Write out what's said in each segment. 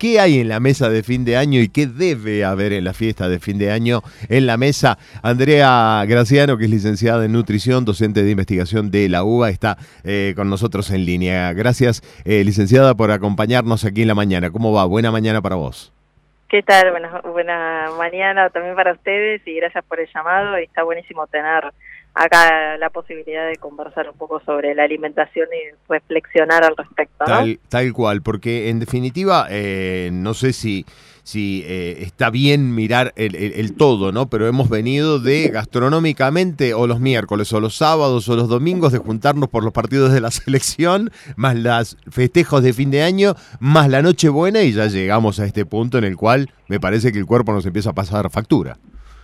¿Qué hay en la mesa de fin de año y qué debe haber en la fiesta de fin de año en la mesa? Andrea Graciano, que es licenciada en nutrición, docente de investigación de la UBA, está con nosotros en línea. Gracias, licenciada, por acompañarnos aquí en la mañana. ¿Cómo va? Buena mañana para vos. ¿Qué tal? Buena mañana también para ustedes y gracias por el llamado. Y está buenísimo tener acá la posibilidad de conversar un poco sobre la alimentación y reflexionar al respecto, ¿no? Tal cual, porque en definitiva, no sé si está bien mirar el todo, ¿no? Pero hemos venido de gastronómicamente o los miércoles o los sábados o los domingos de juntarnos por los partidos de la selección, más los festejos de fin de año, más la Nochebuena, y ya llegamos a este punto en el cual me parece que el cuerpo nos empieza a pasar factura.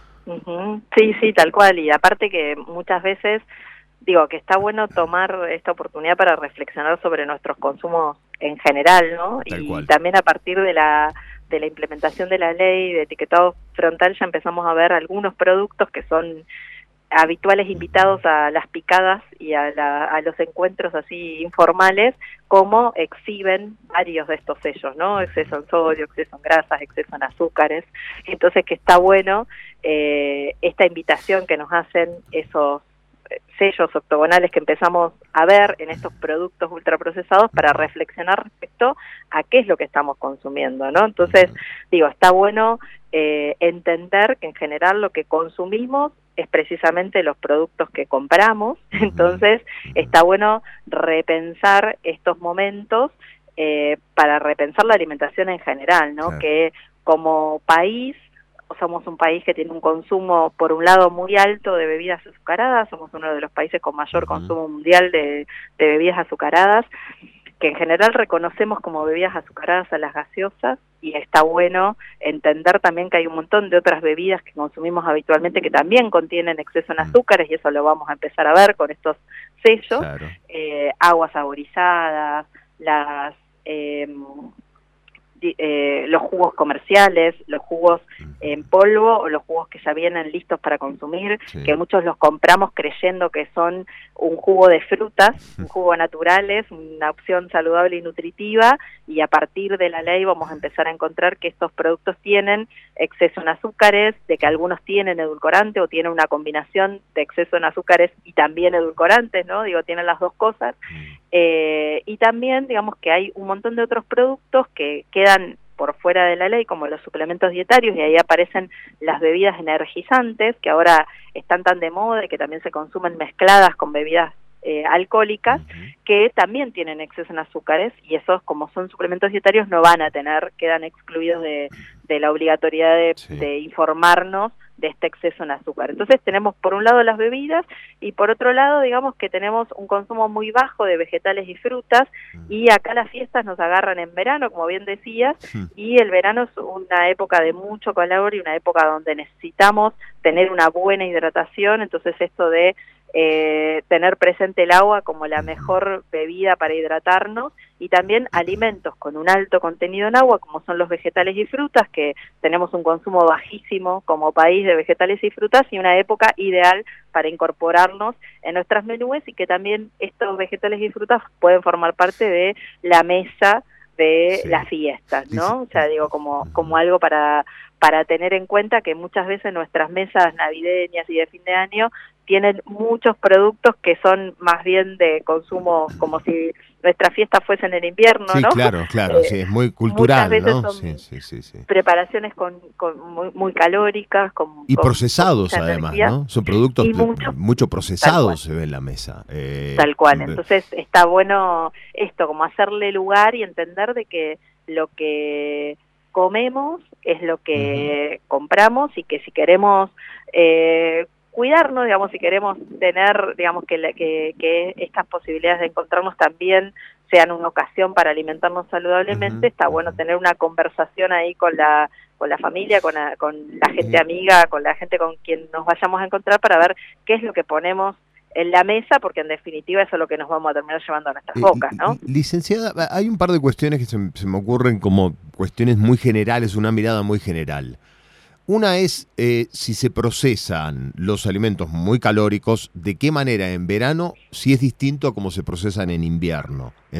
Sí, tal cual. Y aparte que muchas veces, digo, que está bueno tomar esta oportunidad para reflexionar sobre nuestros consumos en general, ¿no? Y también a partir de la implementación de la ley de etiquetado frontal ya empezamos a ver algunos productos que son habituales invitados a las picadas y a los encuentros así informales, como exhiben varios de estos sellos, ¿no? Exceso en sodio, exceso en grasas, exceso en azúcares. Entonces que está bueno esta invitación que nos hacen esos sellos octogonales que empezamos a ver en estos productos ultraprocesados para reflexionar respecto a qué es lo que estamos consumiendo, ¿no? Entonces, digo, está bueno entender que en general lo que consumimos es precisamente los productos que compramos. Entonces está bueno repensar estos momentos para repensar la alimentación en general, ¿no? Claro. Que como país somos un país que tiene un consumo, por un lado, muy alto de bebidas azucaradas, somos uno de los países con mayor consumo mundial de bebidas azucaradas, que en general reconocemos como bebidas azucaradas a las gaseosas, y está bueno entender también que hay un montón de otras bebidas que consumimos habitualmente que también contienen exceso en azúcares, y eso lo vamos a empezar a ver con estos sellos. Claro. Aguas saborizadas, los jugos comerciales, los jugos en polvo o los jugos que ya vienen listos para consumir, que muchos los compramos creyendo que son un jugo de frutas, un jugo naturales, una opción saludable y nutritiva, y a partir de la ley vamos a empezar a encontrar que estos productos tienen exceso en azúcares, de que algunos tienen edulcorante o tienen una combinación de exceso en azúcares y también edulcorantes, ¿no? Digo, tienen las dos cosas. Y también, digamos, que hay un montón de otros productos que quedan por fuera de la ley, como los suplementos dietarios, y ahí aparecen las bebidas energizantes, que ahora están tan de moda y que también se consumen mezcladas con bebidas alcohólicas, que también tienen exceso en azúcares, y esos, como son suplementos dietarios, no van a tener, quedan excluidos de la obligatoriedad de informarnos de este exceso en azúcar. Entonces tenemos por un lado las bebidas y por otro lado, digamos, que tenemos un consumo muy bajo de vegetales y frutas, y acá las fiestas nos agarran en verano, como bien decías, y el verano es una época de mucho calor y una época donde necesitamos tener una buena hidratación. Entonces esto de tener presente el agua como la mejor bebida para hidratarnos, y también alimentos con un alto contenido en agua, como son los vegetales y frutas, que tenemos un consumo bajísimo como país de vegetales y frutas, y una época ideal para incorporarnos en nuestras menúes, y que también estos vegetales y frutas pueden formar parte de la mesa de las fiestas, ¿no? O sea, digo, como algo para tener en cuenta, que muchas veces nuestras mesas navideñas y de fin de año tienen muchos productos que son más bien de consumo, como si nuestras fiestas fuesen en invierno, ¿no? Claro, sí, es muy cultural, muchas veces, ¿no? Son preparaciones muy calóricas, y procesados, con además, energía, ¿no? Son productos mucho procesados, se ve en la mesa. Tal cual. Entonces está bueno esto, como hacerle lugar y entender de que lo que comemos es lo que compramos, y que si queremos cuidarnos, digamos, si queremos tener, digamos, que estas posibilidades de encontrarnos también sean una ocasión para alimentarnos saludablemente, está bueno tener una conversación ahí con la familia, con la gente amiga, con la gente con quien nos vayamos a encontrar, para ver qué es lo que ponemos en la mesa, porque en definitiva eso es lo que nos vamos a terminar llevando a nuestras bocas, ¿no? Licenciada, hay un par de cuestiones que se me ocurren como cuestiones muy generales, una mirada muy general. Una es si se procesan los alimentos muy calóricos, ¿de qué manera en verano, si es distinto a cómo se procesan en invierno?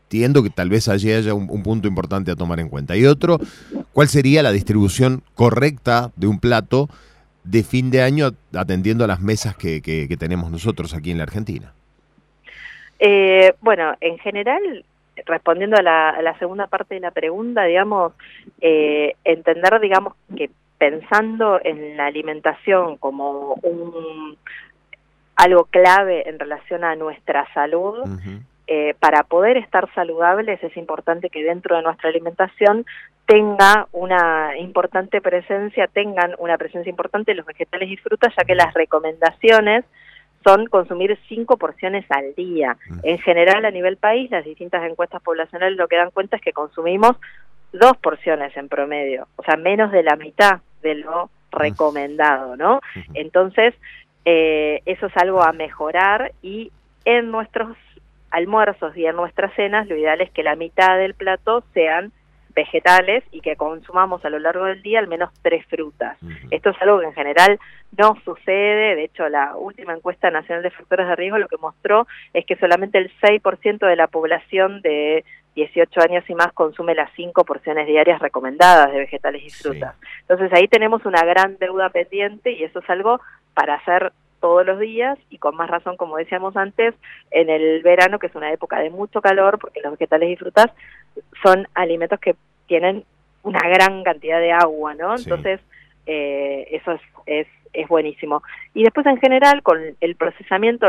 entiendo que tal vez allí haya un punto importante a tomar en cuenta. Y otro, ¿cuál sería la distribución correcta de un plato de fin de año atendiendo a las mesas que tenemos nosotros aquí en la Argentina? Bueno, en general, respondiendo a la segunda parte de la pregunta, digamos, entender, digamos, que pensando en la alimentación como algo clave en relación a nuestra salud, para poder estar saludables es importante que dentro de nuestra alimentación tengan una presencia importante los vegetales y frutas, ya que las recomendaciones son consumir 5 porciones al día. En general, a nivel país, las distintas encuestas poblacionales lo que dan cuenta es que consumimos 2 porciones en promedio, o sea, menos de la mitad de lo recomendado, ¿no? Entonces, eso es algo a mejorar, y en nuestros almuerzos y en nuestras cenas, lo ideal es que la mitad del plato sean vegetales y que consumamos a lo largo del día al menos 3 frutas. Esto es algo que en general no sucede. De hecho, la última encuesta nacional de factores de riesgo lo que mostró es que solamente el 6% de la población de 18 años y más consume las 5 porciones diarias recomendadas de vegetales y frutas. Sí. Entonces ahí tenemos una gran deuda pendiente, y eso es algo para hacer todos los días, y con más razón, como decíamos antes, en el verano, que es una época de mucho calor, porque los vegetales y frutas son alimentos que tienen una gran cantidad de agua, ¿no? Sí. Entonces, eso es buenísimo. Y después, en general, con el procesamiento,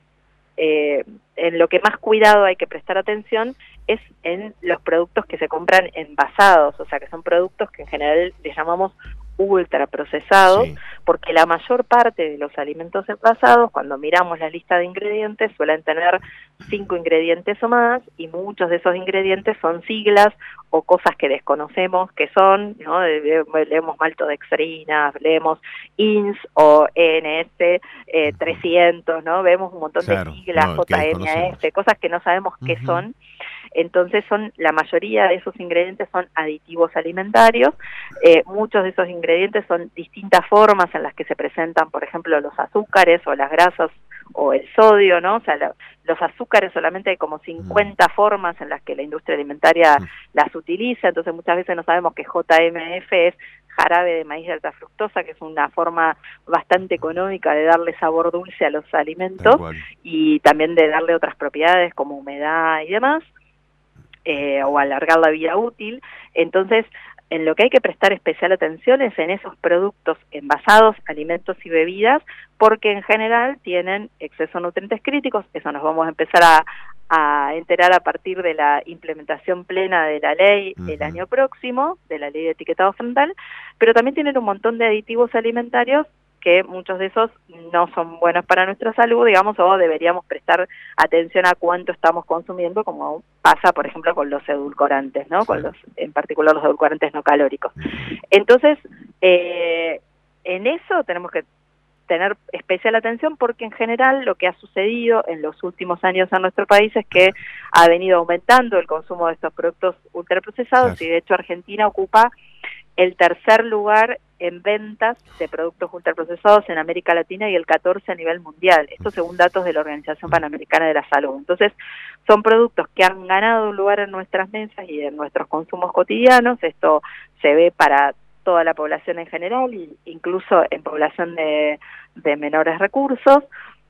en lo que más cuidado hay que prestar atención es en los productos que se compran envasados, o sea, que son productos que en general les llamamos ultraprocesados, sí, porque la mayor parte de los alimentos envasados, cuando miramos la lista de ingredientes, suelen tener 5 ingredientes o más, y muchos de esos ingredientes son siglas o cosas que desconocemos que son, ¿no? Leemos maltodextrina, leemos INS o ENS 300, ¿no? Vemos un montón de siglas, JMAF, cosas que no sabemos qué son. Entonces la mayoría de esos ingredientes son aditivos alimentarios. Muchos de esos ingredientes son distintas formas en las que se presentan, por ejemplo, los azúcares o las grasas o el sodio, ¿no? O sea, los azúcares solamente hay como 50 formas en las que la industria alimentaria las utiliza, entonces muchas veces no sabemos que JMF es jarabe de maíz de alta fructosa, que es una forma bastante económica de darle sabor dulce a los alimentos y también de darle otras propiedades como humedad y demás. O alargar la vida útil. Entonces, en lo que hay que prestar especial atención es en esos productos envasados, alimentos y bebidas, porque en general tienen exceso de nutrientes críticos. Eso nos vamos a empezar a enterar a partir de la implementación plena de la ley el año próximo, de la ley de etiquetado frontal, pero también tienen un montón de aditivos alimentarios que muchos de esos no son buenos para nuestra salud, digamos, o deberíamos prestar atención a cuánto estamos consumiendo, como pasa, por ejemplo, con los edulcorantes, ¿no? Con en particular los edulcorantes no calóricos. Entonces, en eso tenemos que tener especial atención, porque en general lo que ha sucedido en los últimos años en nuestro país es que ha venido aumentando el consumo de estos productos ultraprocesados, y de hecho Argentina ocupa el 3er lugar en ventas de productos ultraprocesados en América Latina y el 14 a nivel mundial. Esto según datos de la Organización Panamericana de la Salud. Entonces, son productos que han ganado un lugar en nuestras mesas y en nuestros consumos cotidianos. Esto se ve para toda la población en general, e incluso en población de menores recursos.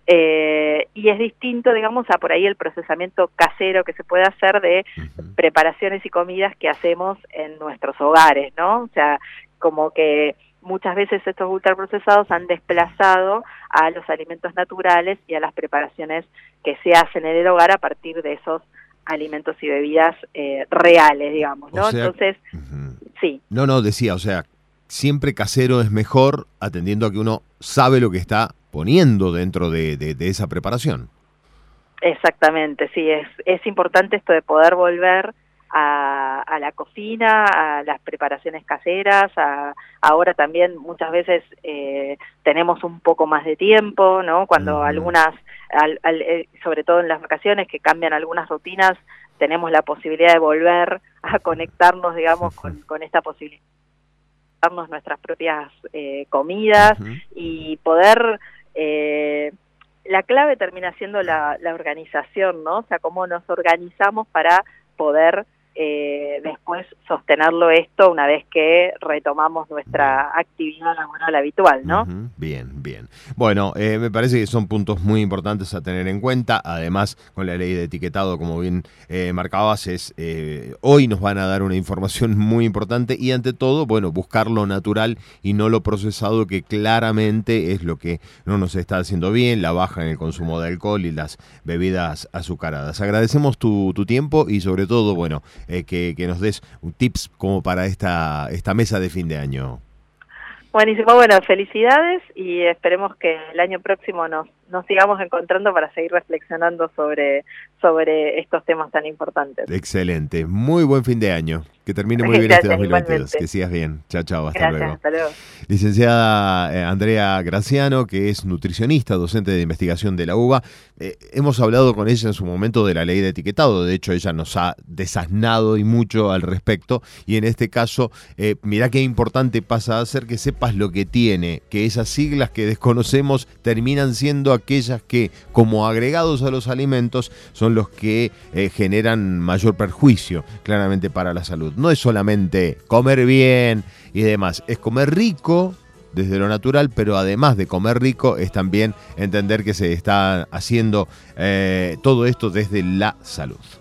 Y es distinto, digamos, a por ahí el procesamiento casero que se puede hacer de preparaciones y comidas que hacemos en nuestros hogares, ¿no? O sea, como que muchas veces estos ultraprocesados han desplazado a los alimentos naturales y a las preparaciones que se hacen en el hogar a partir de esos alimentos y bebidas reales, digamos, ¿no? O sea, entonces, sí. No, decía, o sea, siempre casero es mejor, atendiendo a que uno sabe lo que está poniendo dentro de esa preparación. Exactamente, sí, es importante esto de poder volver a la cocina, a las preparaciones caseras, ahora también muchas veces tenemos un poco más de tiempo, ¿no? Cuando algunas, sobre todo en las vacaciones, que cambian algunas rutinas, tenemos la posibilidad de volver a conectarnos, digamos, con esta posibilidad de darnos nuestras propias comidas y poder la clave termina siendo la organización, ¿no? O sea, cómo nos organizamos para poder después sostenerlo esto una vez que retomamos nuestra actividad laboral habitual, ¿no? Bien, bien. Bueno, me parece que son puntos muy importantes a tener en cuenta. Además, con la ley de etiquetado, como bien marcabas, hoy nos van a dar una información muy importante y ante todo, bueno, buscar lo natural y no lo procesado, que claramente es lo que no nos está haciendo bien, la baja en el consumo de alcohol y las bebidas azucaradas. Agradecemos tu tiempo y sobre todo, bueno, que nos des tips como para esta mesa de fin de año. Buenísimo, bueno, felicidades y esperemos que el año próximo nos sigamos encontrando para seguir reflexionando sobre estos temas tan importantes. Excelente, muy buen fin de año. Que termine muy bien. Gracias, este 2022. Igualmente. Que sigas bien. Chao, chao. Hasta luego. Hasta luego. Licenciada Andrea Graciano, que es nutricionista, docente de investigación de la UBA. Hemos hablado con ella en su momento de la ley de etiquetado. De hecho, ella nos ha desasnado y mucho al respecto. Y en este caso, mirá qué importante pasa a ser que sepas lo que tiene, que esas siglas que desconocemos terminan siendo aquellas que, como agregados a los alimentos, son los que generan mayor perjuicio, claramente, para la salud. No es solamente comer bien y demás, es comer rico desde lo natural, pero además de comer rico es también entender que se está haciendo todo esto desde la salud.